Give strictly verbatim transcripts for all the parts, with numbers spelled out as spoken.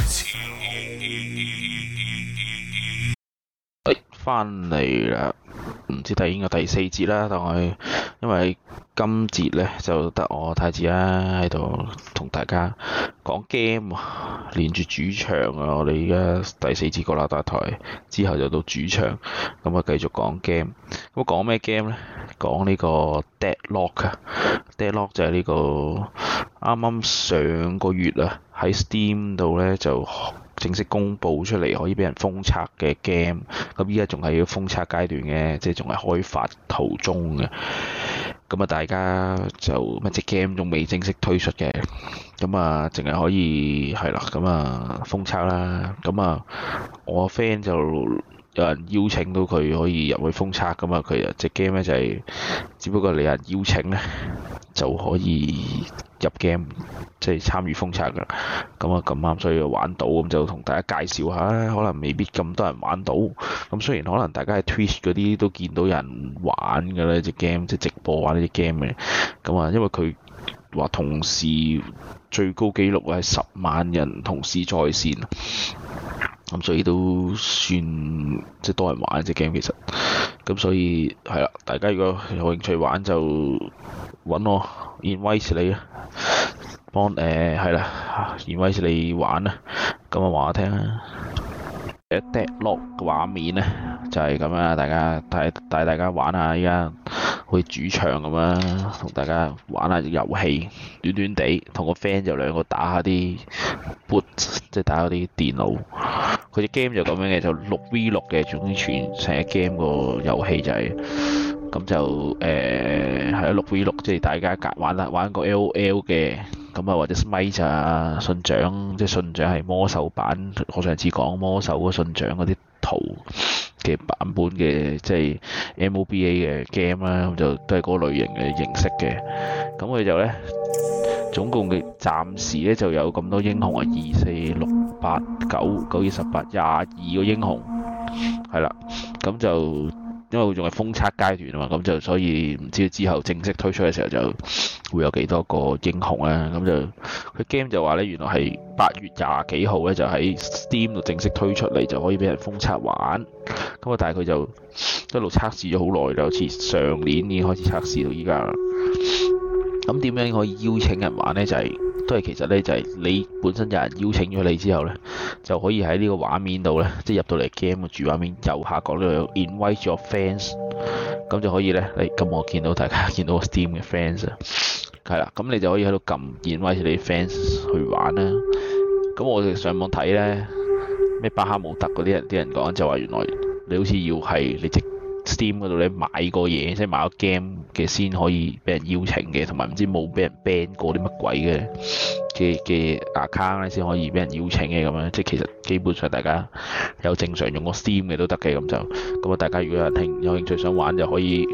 誒，翻嚟啦，唔知第應該第四節啦，但係因為今節咧就得我太子啦喺度同大家講 game，連住主場啊！我哋而家第四節過啦，大台之後就到主場，咁啊繼續講 game。咁講咩 game 咧？講呢個 Deadlock 啊 ，Deadlock 就係呢個啱啱上個月啊喺 Steam 度咧就正式公佈出嚟可以俾人封測嘅 game，咁依家仲係要封測階段嘅，即係仲係開發途中嘅。咁啊，大家就乜隻 game 仲未正式推出嘅，咁啊，淨係可以係啦，咁啊封測啦。咁啊，我 friend 就有人邀請到佢可以入去封測，咁啊，佢啊隻 game 咧就係、是，只不過你有人邀請咧就可以入 game，即係參與封測㗎。咁啊咁啱，所以玩到，咁就同大家介紹下啦。可能未必咁多人玩到，咁雖然可能大家喺 Twitch 嗰啲都見到有人玩㗎啦，隻 game 即係直播玩呢隻 game 嘅。咁啊，因為佢話同時最高紀錄係十萬人同時在線。咁所以都算即係多人玩呢隻 game 其實，咁所以係啦，大家如果有興趣玩就揾我 invite 你啊，幫誒係啦 invite 你玩啊，咁啊話我聽啊。Deadlock 嘅畫面咧就係咁啊，大家帶帶大家玩下，依家好似主場咁啊，同大家玩下遊戲，短短地同個 friend 就兩個打下啲 boot， 即係打下啲電腦。佢隻 game 就咁樣嘅，就六 V 六嘅，總之全成日 game 個遊戲就係、是、咁就誒係啊六 V 六，即係大家夾玩啦，玩個 L O L 嘅。咁啊，或者 Smite 啊，信長，即係信長係魔獸版。我上次講魔獸嗰信長嗰啲圖嘅版本嘅，即係 M O B A 嘅 game 啦，咁就都係嗰類型嘅形式嘅。咁佢就咧，總共嘅暫時咧就有咁多英雄啊，二四六八九九二十八廿二個英雄，係啦，咁就。因為佢仲係封測階段啊嘛，咁就所以唔知之後正式推出嘅時候就會有幾多個英雄啊，咁就佢 game 就話咧，原來係八月廿幾號咧就喺 Steam 度正式推出嚟，就可以俾人封測玩。咁啊，但係佢就一路測試咗好耐，就好似上年已經開始測試到依家啦。咁點樣可以邀請人玩咧？就係、是、都係其實咧，就係、是、你本身有人邀請咗你之後咧，就可以喺呢個畫面度咧，即係入到嚟 game 嘅主畫面右下角呢度有 invite your fans， 咁就可以咧，你咁我見到大家見到個 Steam 嘅 fans 啊，係啦，咁你就可以喺度撳 invite 你啲 fans 去玩啦。咁我哋上網睇咧，咩巴哈姆特嗰啲人啲人講就話，原來你好似要係你直 Steam 嗰度咧買個嘢，即係買個 game 嘅先可以俾人邀請嘅，同埋唔知冇俾人 ban 過啲乜鬼嘅嘅嘅 account 咧先可以俾人邀請嘅咁樣。即係其實基本上大家有正常用個 Steam 嘅都得嘅，咁就咁啊。大家如果有興有興趣想玩就可以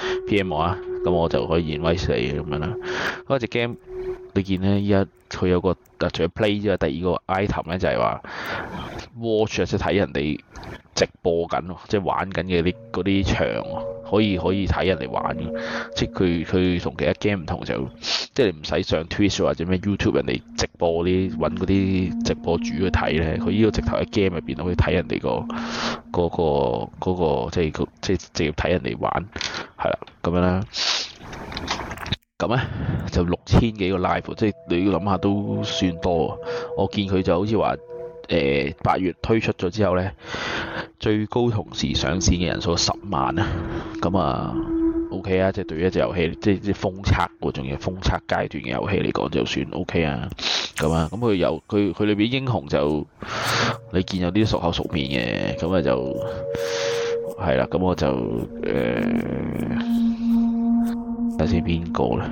P M 我啊，咁我就可以 invite 你咁樣啦。嗰隻 game 你見咧，依家佢有個除咗 play 之外，第二個 item 咧就係話 watch 即係睇人哋直播緊，即係玩緊嘅啲嗰啲場，可以可以睇人哋玩嘅。即係佢佢同其他 game 唔同，就即係你唔使上 Twitch 或者咩 YouTube 人哋直播啲揾嗰啲直播主去睇咧。佢呢個直頭喺 game 入邊可以睇人哋個嗰個嗰個即係即係直接睇人哋玩，係啦咁樣啦。咁咧就六千幾個 live， 即係你要諗下都算多。我見佢就好似話誒八月推出咗之後咧，最高同時上線嘅人數十萬啊。咁啊 OK 啊，即係對於一隻遊戲，即係即係封測喎，仲要封測階段嘅遊戲嚟講就算 OK 啊。咁啊，咁佢有佢佢裏邊英雄就你見有啲熟口熟面嘅，咁啊就係啦。咁我就誒。睇下先邊個咧？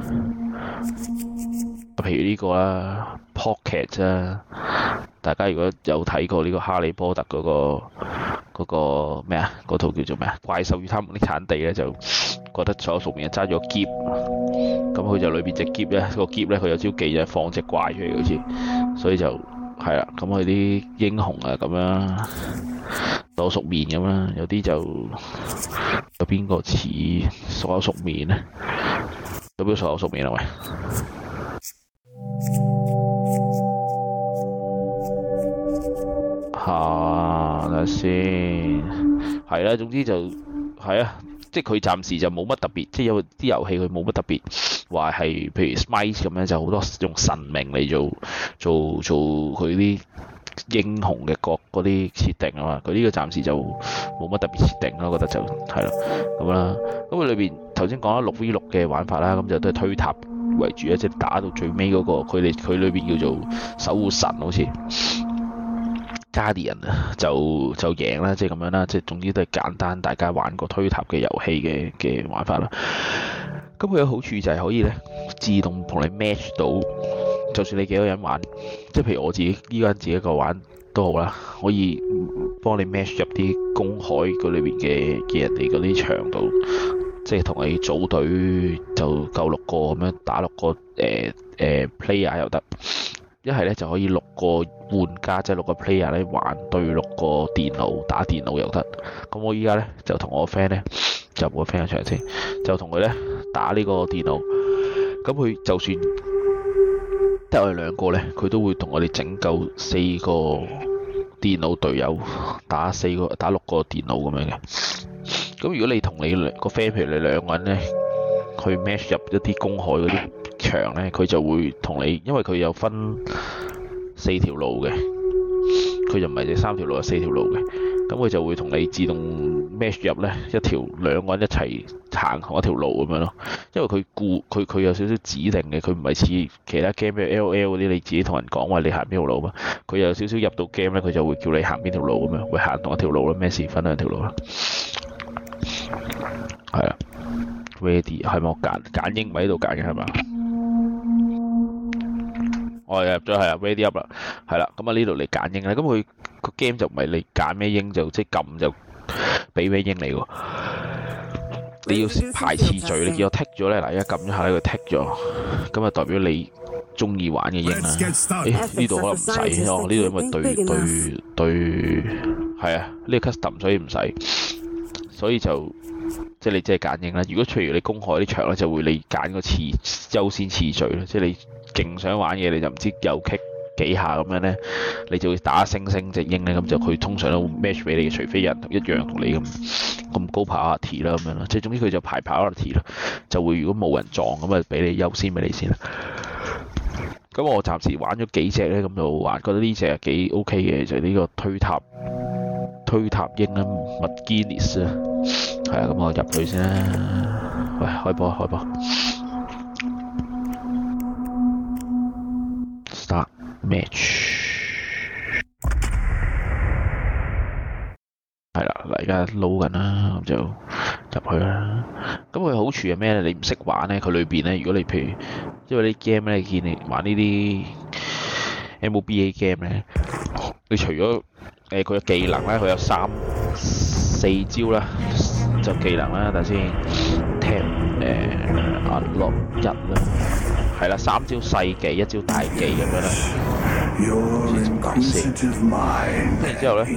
譬如呢個啦 ，Pocket 啊，大家如果有睇過呢個哈利波特嗰、嗰個嗰個咩啊？嗰套叫做咩啊？怪獸與他們的產地咧，就覺得所有熟面揸咗個喼，咁佢就裏邊隻喼咧，個喼咧佢有招技就放隻怪出嚟好似，所以就係啦。咁佢啲英雄啊咁樣多熟面咁啦，有啲就有邊個似所有熟面咧？有邊個所有熟面啊？喂！ 下，睇下先，係啦，總之就係啊，即係佢暫時就冇乜特別，即係有啲遊戲佢冇乜特別話係，譬如 Smite 咁樣就好多用神明嚟做做做佢啲英雄嘅角嗰啲設定啊嘛，佢呢個暫時就冇乜特別設定咯，我覺得就係啦咁啦。咁佢裏邊頭先講咗六 V 六嘅玩法啦，咁就都係推塔為主啊，即係打到最尾嗰個，佢哋佢裏邊叫做守護神好似。Guardian 啊，就就贏啦，即係咁樣啦，即係總之都係簡單，大家玩過推塔嘅遊戲嘅嘅玩法啦。咁佢有好處就係可以咧自動同你 match 到，就算你幾個人玩，即係譬如我自己依家自己一個玩都好啦，可以幫你 match 入啲公海嗰裏邊嘅嘅人哋嗰啲場度，即係同你組隊就夠六個咁樣打六個誒誒、呃呃、player 又得。一係咧就可以六個玩家，即係六個 player 咧玩對六個電腦打電腦又得。咁我依家咧就同我 friend 咧就冇 friend 場先，就同佢咧打呢個電腦。咁佢就算得我哋兩個咧，佢都會同我哋整夠四個電腦隊友打四個打六個電腦咁樣嘅。咁如果你同你個 friend，譬如你兩個人咧去 match 入一啲公海嗰啲場咧，佢就會同你，因為佢有分四條路嘅，佢就唔係只三條路，有四條路嘅，咁佢就會同你自動 match 入咧一條兩個人一齊行同一條路咁樣咯。因為佢顧佢佢有少少指定嘅，佢唔係似其他 game 嘅 L O L 嗰啲，你自己同人講話你行邊條路嘛。佢有少少入到 game 咧，佢就會叫你行邊條路咁樣，會行同一條路咯。咩事分兩條路啦？係啊 ，ready 係咪我揀揀英文喺度揀嘅係嘛？我入咗係啊 ready up 啦，係啦，咁啊呢度你揀英咧，咁佢個 game 就唔係你揀咩英就即係撳就俾咩英你喎，你要排次序，你叫我剔咗咧，嗱而家撳咗下咧佢剔咗，咁啊代表你中意玩嘅英啦。誒呢度可能唔使，哦呢度因為對對對係啊，呢個 custom 所以唔使，所以就即係你即係揀英啦。如果譬如你公海啲場咧，就會你揀個次優先次序啦，即係你勁想玩嘢，你就唔知右 kick 幾下咁樣咧，你就會打星星隻鷹咧，咁就佢通常都會 match 俾你嘅，除非有人一樣同你咁咁高 priority 啦咁樣咯，即係總之佢就排 priority 啦，就會如果冇人撞咁啊，俾你優先俾你先啦。咁我暫時玩咗幾隻咧，咁就玩覺得呢隻係幾 OK 嘅，就係、是、呢個推塔推塔鷹啦 ，Maginis 啊，係啊，咁我入去先啦。喂，開波開波。Start match 係啦，嗱而家撈緊啦，咁就入去啦。咁佢好處係咩咧？你唔識玩咧，佢裏邊咧，如果你譬如因為啲 game 咧，見你玩呢啲 M O B A game 咧，你除咗誒佢嘅技能咧，佢有三四招啦，就技能啦，等先 tap 誒 unlock 一啦。係啦，三招細技，一招大技咁樣啦。先講先，跟住之後咧，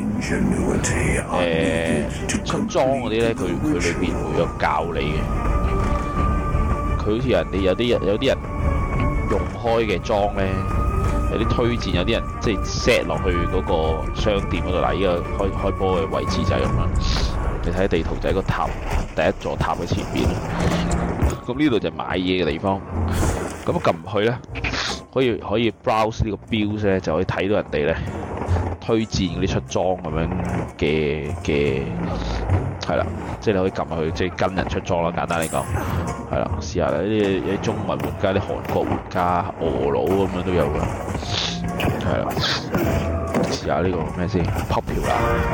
誒出裝嗰啲咧，佢佢裏邊會有教你嘅。佢好似人哋有啲人有啲人用開嘅裝咧，有啲推薦，有啲人即係 set 落去嗰個商店嗰度嗱，依個開開波嘅位置就係咁樣。你睇地圖就喺個塔第一座塔嘅前邊。咁呢度就係買嘢嘅地方。咁撳唔去咧，可以可以 browse 呢個 build 咧，就可以睇到人哋咧推薦嗰啲出裝咁樣嘅嘅係啦，即係你可以撳入去，即係跟人出裝啦。簡單嚟講，係啦，試下呢啲有啲中文玩家、啲韓國玩家、俄佬咁樣都有㗎，係啦，試下呢個咩先 popular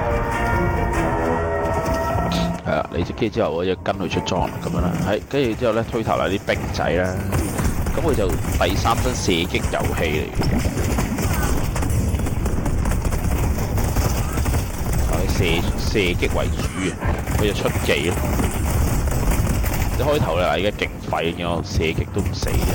係啦，你跟住之後我就跟佢出裝咁樣啦，係跟住之後咧推頭嚟啲兵仔啦。咁佢就第三身射擊遊戲嚟嘅，係射射擊為主嘅，佢就出技咯。一開頭咧，而家勁廢嘅，我射擊都唔死嘅。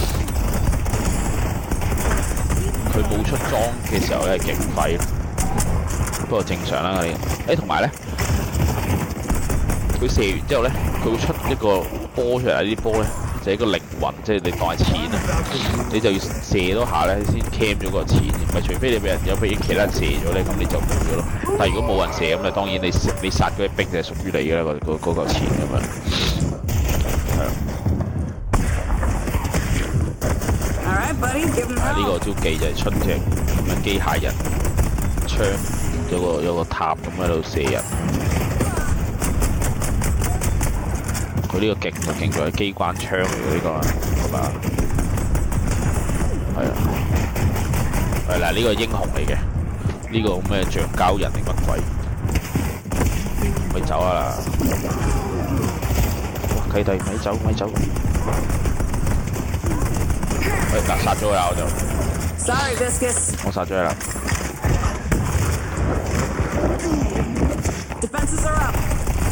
佢冇出裝嘅時候咧，係勁廢，不過正常啦。誒，同埋咧，佢射完之後咧，佢會出一個波出嚟，呢啲波咧。 就係一個靈魂，即係你當係錢啊，你就要射多下咧先 cam 咗個錢，唔係除非你俾人有俾其他人射咗咧，咁你就冇咗咯。但係如果冇人射咁啊，當然你你殺嗰啲兵就係屬於你嘅啦，嗰嗰嗰嚿錢咁樣。係啊。啊！呢個招技就係出隻咁樣機械人槍，有個有個塔咁喺度射人。佢呢個勁就勁在係機關槍嚟嘅呢個，係嘛？係啊，係嗱，呢個英雄嚟嘅，呢個咩橡膠人定乜鬼？咪走啊啦！哇，契弟咪走咪走！喂，嗱，殺咗佢啦我就。 Sorry, Viscus. 我殺咗佢啦。 Defenses are up.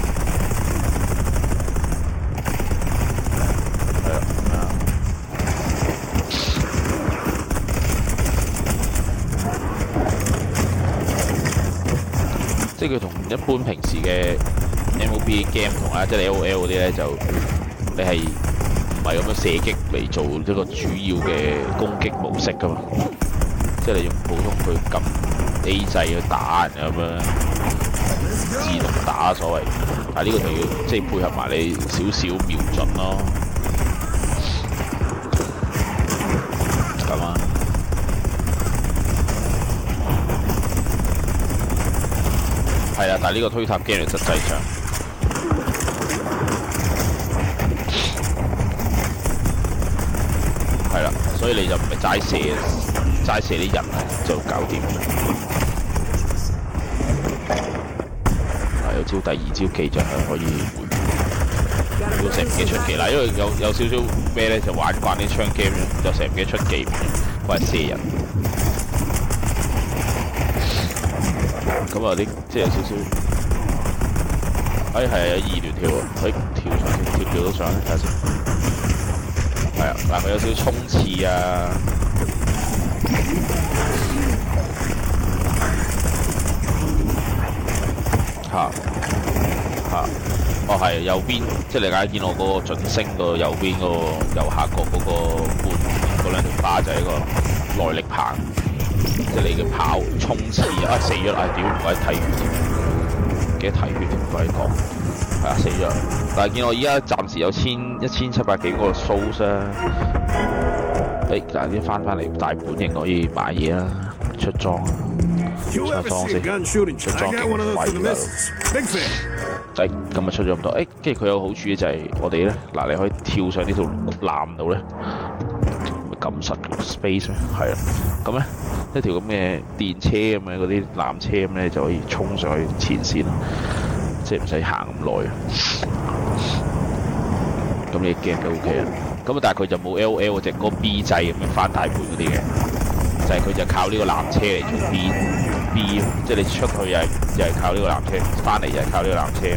係啊。即係佢同一般平時嘅 M O B game 唔同啦，即係你 L O L 嗰啲咧就你係。唔係咁樣射擊嚟做一個主要嘅攻擊模式㗎嘛，即係你用普通去撳 A 掣去打人咁樣，自動打所謂。但係呢個就要即係配合埋你少少瞄準咯，咁啊。係啦，但係呢個推塔 game 實際上。係啦，所以你就唔係齋射，齋射啲人就搞掂。係有招第二招技就係可以回，如果成唔記出技嗱，因為有有少少咩咧，就玩慣啲槍 game 咧，就成唔記出技，或者射人。咁啊啲即係有少少，哎係啊二段跳啊，可以跳上跳跳到上睇下先。係啊，嗱佢有少少衝刺啊，嚇嚇，哦係右邊，即係你大家見我嗰個準星個右邊嗰個右下角嗰個半嗰兩條巴就係一個耐力棒，即係你嘅跑衝刺啊死咗啊屌唔鬼睇血添，唔記得睇血添唔鬼講。係啊，死咗！但係見我依家暫時有千一千七百幾個 souls 啊！誒，嗱啲翻翻嚟大本營可以買嘢啦，出裝，出裝先，出裝勁貴啦！誒，咁啊出咗咁多，誒，跟住佢有好處嘅就係我哋咧，嗱你可以跳上呢條纜度咧，撳實個 space 咩？係啊，咁咧一條咁嘅電車咁嘅嗰啲纜車咁咧就可以衝上去前線啦。即係唔使行咁耐，咁你 game 都 OK 啊。咁但係佢就冇 L O L 嗰隻嗰 B 掣咁樣翻大盤嗰啲嘅，就係、是、佢就靠呢個纜車嚟做 B B， 即係你出去又係又係靠呢個纜車，翻嚟又係靠呢個纜車。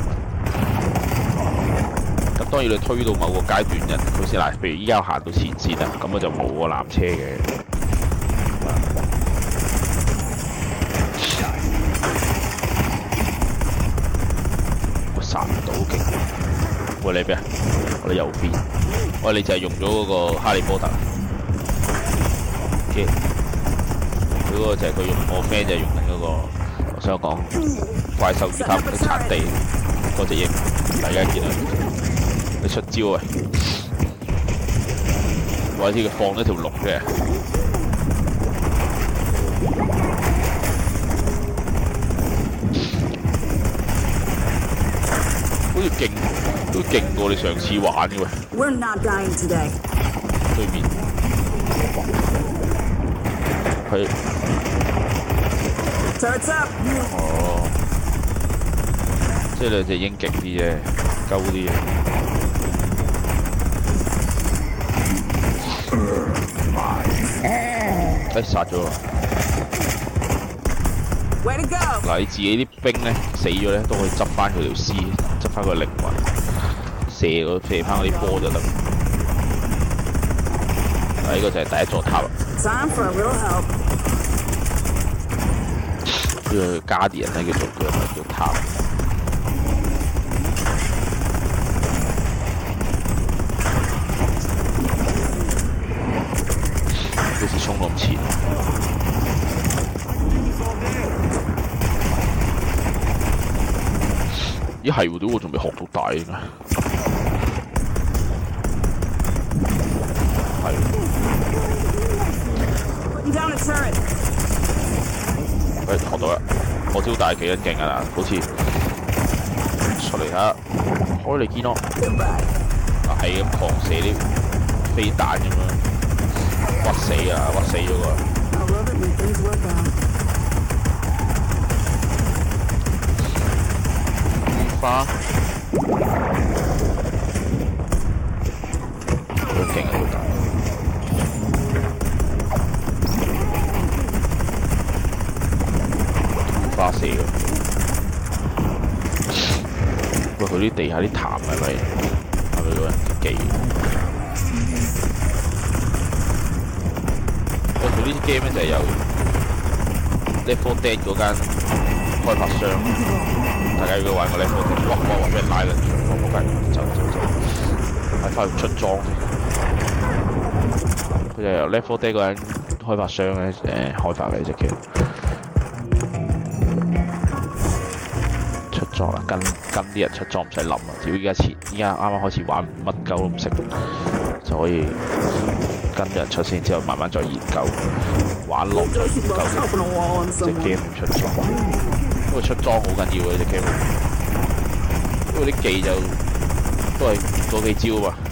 咁當然你推到某個階段人，佢先嗱，譬如依家行到前線啦，咁我就冇個纜車嘅。殺唔到勁，喂你邊啊？我哋右邊，喂你就係用咗嗰個哈利波特 ，OK， 佢嗰個就係佢用我 friend 就係用緊嗰個，我想講怪獸與他們的產地嗰隻鷹，大家見到你出招喂，或者佢放咗條龍嘅。好似勁，都勁過你上次玩嘅喎。 We're not dying today. 對面，佢。 Turrets up. 哦，即係兩隻鷹勁啲啫，鳩啲嘢。哎，殺咗喎！嗱，你自己啲兵咧死咗咧，都可以執翻佢條屍，執翻個靈魂，射嗰射翻嗰啲波就得。啊，呢個就係第一座塔啦。呢個加啲人咧叫做佢唔係叫塔。 幾時衝到咁前？咦係喎，屌我仲未學到大應該。係。誒學到啦！我知道大幾撚勁啊，好似出嚟睇下，開嚟見咯。啊係咁狂射啲飛彈咁樣，屈死啊！屈死咗個。花。好勁啊！好大。花射嘅。喂，佢啲地下啲痰係咪係咪嗰人技？喂，佢呢啲 game 咧就係由 Left four Dead 嗰間開發商，大家如果玩過 Left four Dead，哇哇哇俾人拉撚住，哇冇計，走走走，係翻去出裝先。佢就由 Left four Dead 嗰間開發商咧誒開發嘅隻 game。跟跟啲人出裝唔使諗啊！只要依家前依家啱啱開始玩乜鳩都唔識，就可以跟人出先，之後慢慢再研究玩落再研究隻 game 出裝。因為出裝好緊要嘅隻 game，因為啲技就都係嗰幾招嘛，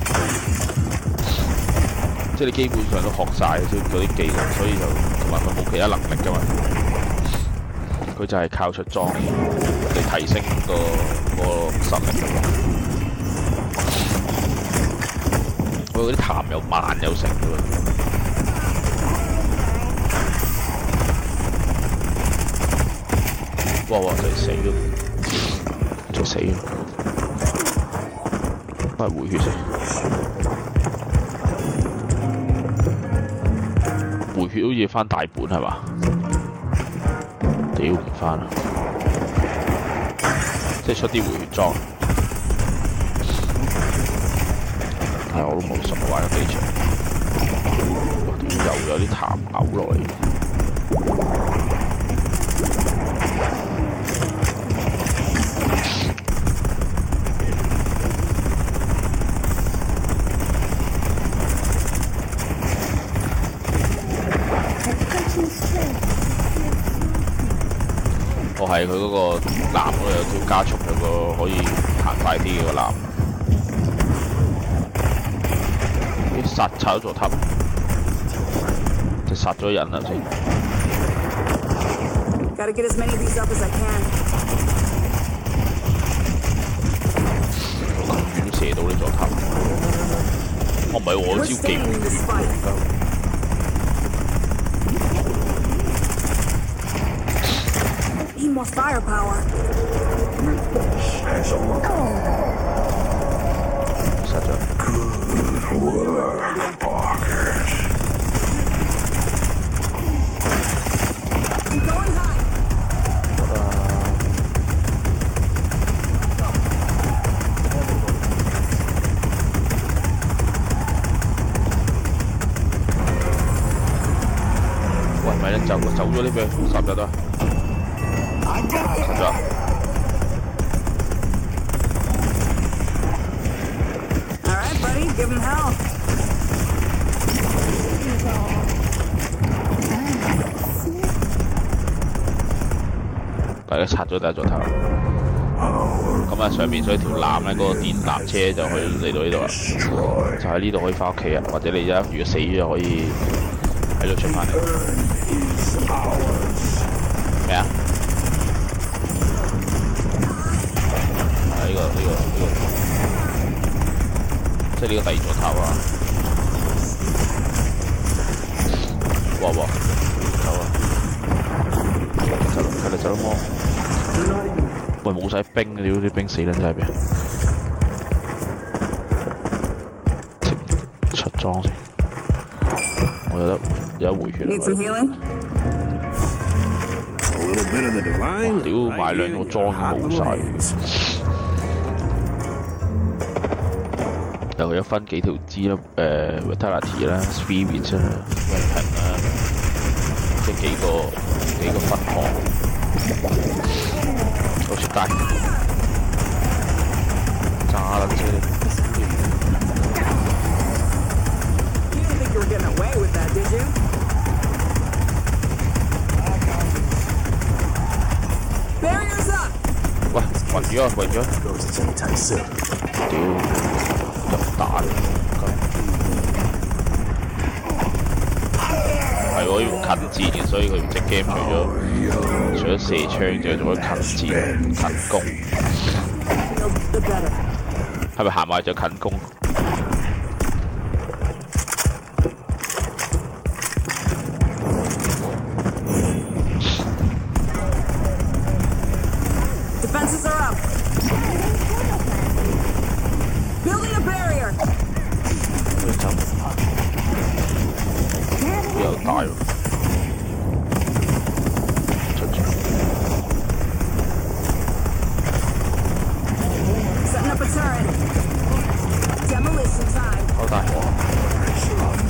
即係你基本上都學曬嗰啲技能，所以就同埋佢冇其他能力㗎嘛。佢就係靠出裝嚟提升個個實力。佢嗰啲痰又慢又成嘅喎。哇哇！就死咗，就死咗。翻嚟回血先。回血好似翻大本係嘛？屌唔翻啦！即係出啲回血裝，係我都冇熟玩咗幾場。哇！點又有啲痰嘔落嚟？我係佢嗰個籃嗰度有條加速，有個可以行快啲嘅個籃。啲殺拆咗座塔，就殺咗人啦先。 Gotta get as many of these up as I can. 咁遠射到呢座塔？我唔係我招技唔遠。 Need more firepower. 殺咗。 I'm going high. 喂，咪咧走走咗呢邊，殺咗得。殺咗。 All right, buddy, give him hell. 大家拆咗第一座頭。咁啊，上面所以條纜咧，嗰個電纜車就可以嚟到呢度啦。就喺呢度可以翻屋企啊，或者你而家如果死咗可以喺度出翻嚟。咩啊？啊！呢個呢個呢個，即係呢個第二座塔啊！哇哇！走啊！走佢哋走麼？喂，冇晒冰嘅，屌啲冰死撚晒邊？出裝先，我有得有得回血。 Need some healing? 屌買兩個裝冇晒，又有分幾條支啦，誒 Vitality 啦 ，Spirit 啦，Weapon 啦。 幾個幾個分項。好出街，炸撚啫！ You didn't think you were getting away with that, did you? Barriers up! 喂，暈咗啊！暈咗！ Goes anytime soon. 屌，入彈！係喎，要近戰嘅，所以佢隻 game 除咗除咗射槍，就仲可以近戰、近攻。 Feel the better. 係咪行埋就近攻？ Defenses are up. Building a barrier. 佢走，又大喎！出住， Setting up a turret. Demolition time. 好大喎！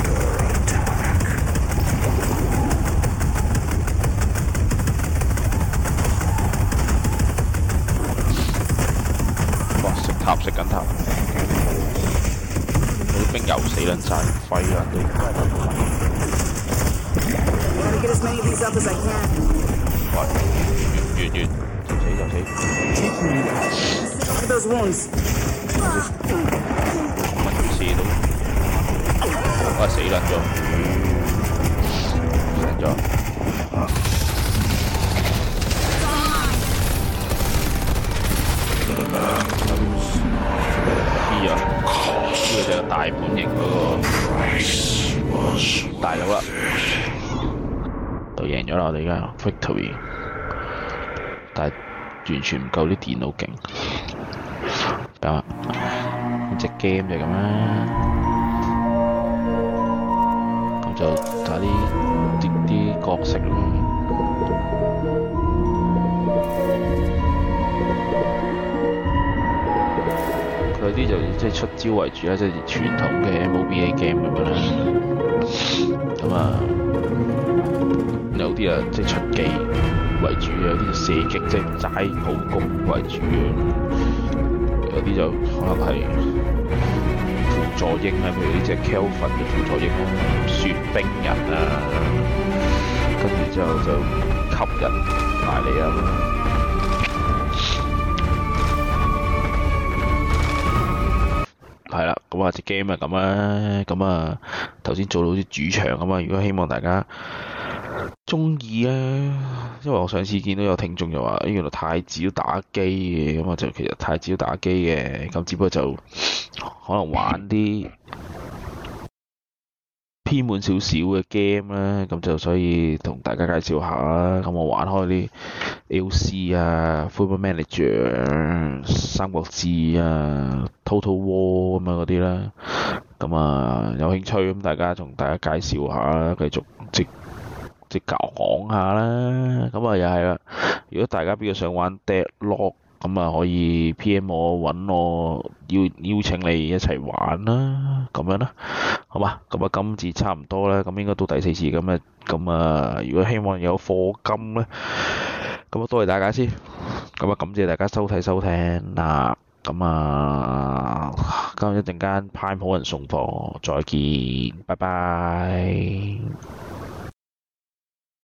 哇！食塔食緊塔，啲兵又死撚晒，廢撚都。 Gotta get as many of these up as I can. 喂，完完完，就死就死， Look at those wounds. 乜事都，哇死撚咗，死咗。 B 啊，呢個就係大本營嗰個大佬啦，就贏咗啦！我哋而家 victory， 但係完全唔夠啲電腦勁。咁啊，隻 game 就咁啦，咁就睇啲啲啲角色咯。 佢啲就即係出招為主啦，即係傳統嘅 M O B A game 咁樣啦。咁啊，有啲啊即係出技為主，有啲就射擊即係齋普攻為主，有啲就可能係輔助英啊，譬如呢隻 Kelvin 嘅輔助英咯，雪冰人啊，跟住之後就吸人埋嚟啊。 係啦，咁啊隻 game 啊咁啦，咁啊頭先做到啲主場咁啊，如果希望大家中意啊，因為我上次見到有聽眾就話，原來太子都打機嘅，咁啊就其實太子都打機嘅，咁只不過就可能玩啲偏門少少嘅 game 啦，咁就所以同大家介紹下啦。咁我玩開啲 L C 啊、Football Manager、三國志啊、Total War 咁樣嗰啲啦。咁啊有興趣咁大家同大家介紹下啦，繼續即即教講下啦。咁啊又係啦，如果大家比較想玩 Deadlock， 咁啊可以 P M 我揾我邀邀請你一齊玩啦，咁樣啦。好嘛，咁啊今次差唔多啦，咁應該到第四次咁啊，咁啊如果希望有課金咧，咁啊多謝大家先，咁啊感謝大家收睇收聽嗱，咁啊今日一陣間派好人送貨，再見，拜拜。